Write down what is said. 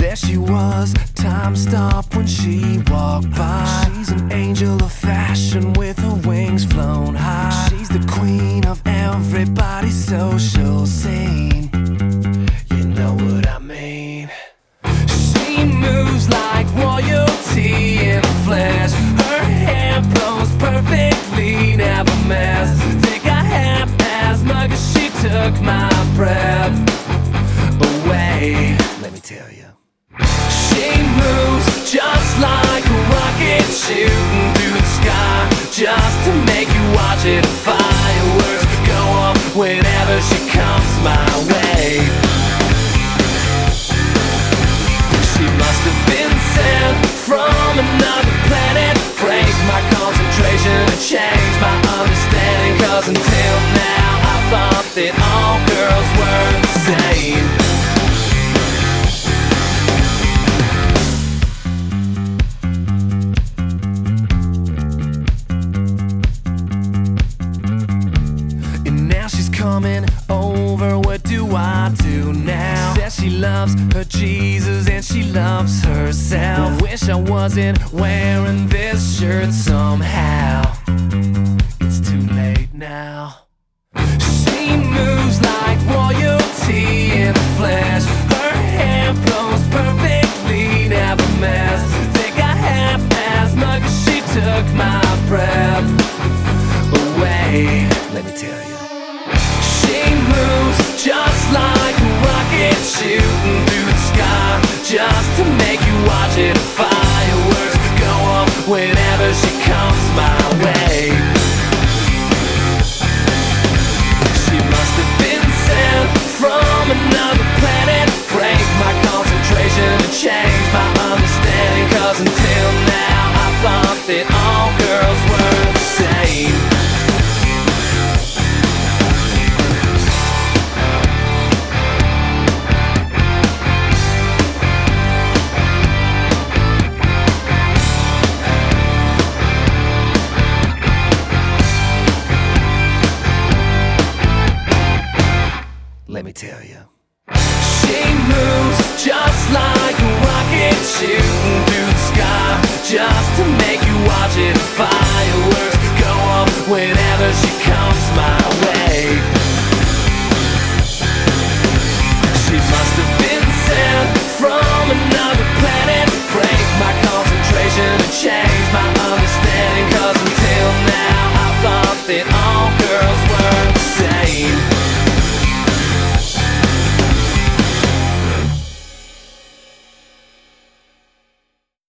There she was, time stopped when she walked by. She's an angel of fashion with her wings flown high. She's the queen of everybody's social scene. You know what I mean. She moves like royalty in the flesh. Her hair blows perfectly, never mess. Think I have asthma 'cause she took my breath away. Let me tell you. She moves just like a rocket shooting through the sky, just to make you watch it. Fireworks go off whenever she comes my way. She must have been sent from another planet. Break my concentration and change my understanding, 'cause until now I thought that all girls were the same. Coming over, what do I do now? Says she loves her Jesus and she loves herself. Wish I wasn't wearing this shirt somehow. It's too late now. She moves like royalty in the flesh. Her hair blows perfectly, never mess. Think I have asthma 'cause she took my breath away. Let me tell you. She moves just like a rocket shooting through the sky, just to make you watch it fire.